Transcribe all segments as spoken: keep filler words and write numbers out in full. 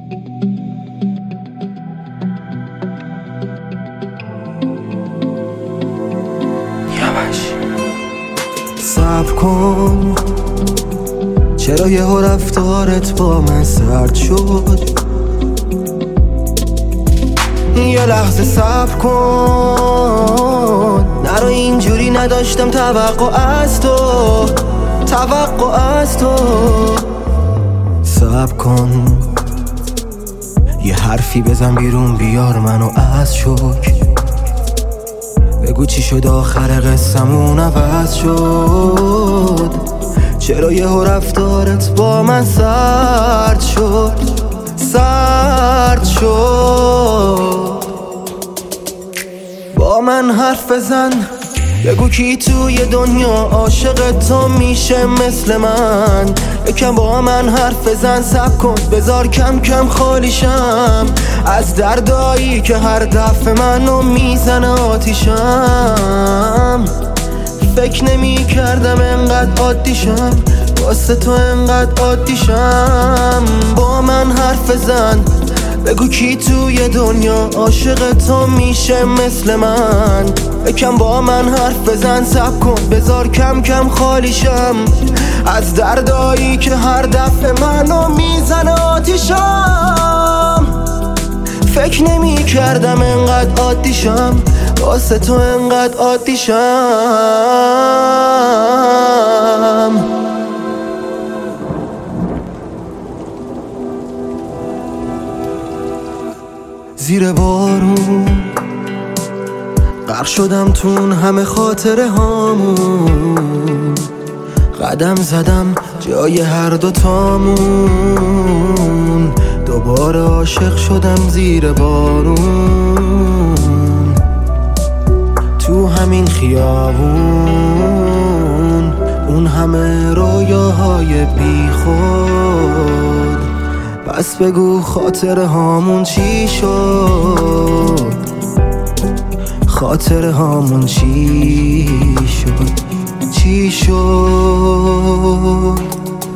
صبر کن، چرا یهو رفتارت با من سرد شد؟ یه لحظه صبر کن، نرو اینجوری، نداشتم توقع از تو، توقع از تو. صبر کن، یه حرفی بزن بیرون، بیار منو از شوک. بگو چی شد آخر قصمون عوض شد؟ چرا یهو رفتارت با من سرد شد، سرد شد؟ با من حرف بزن، بگو کی توی دنیا عاشق تو میشه مثل من. یکم با من حرف بزن، صبر کن، بذار کم کم خالیشم از دردایی که هر دفعه منو میزنه آتیشم. فکر نمی کردم انقدر عادیشم، واسه تو انقدر عادیشم. با من حرف بزن، بگو کی توی دنیا عاشق تو میشه مثل من. یکم با من حرف بزن، صبر کن، بذار کم کم خالیشم از دردایی که هر دفعه منو میزنه آتیشم. فکر نمی کردم انقدر عادیشم، واسه تو انقدر عادیشم. زیر بارون غرق شدم تون همه خاطره هامون. قدم زدم جای هر دوتامون، دوباره عاشق شدم زیر بارون. تو همین خیابون اون همه رویاهای بی خود. پس بگو خاطره هامون چی شد؟ خاطره هامون چی شد؟ چی شد؟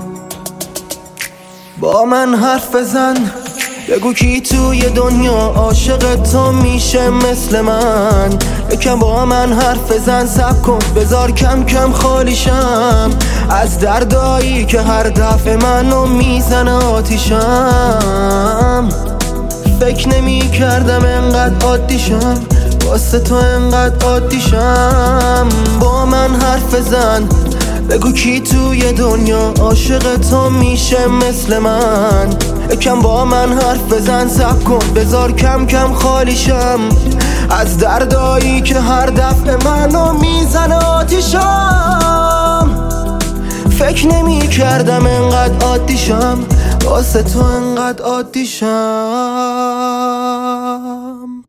با من حرف بزن، بگو کی توی دنیا عاشق تو میشه مثل من. یکم با من حرف بزن، صبر کن، بذار کم کم خالیشم از دردایی که هر دفعه منو میزنه آتیشم. فکر نمی کردم انقدر عادیشم، واسه تو انقدر عادیشم. با من حرف بزن، بگو کی توی دنیا عاشق تو میشه مثل من. یکم با من حرف بزن، صبر کن، بذار کم کم خالیشم از دردایی که هر دفعه منو میزنه آتیشم. فکر نمی کردم انقدر عادیشم، واسه تو انقدر عادیشم.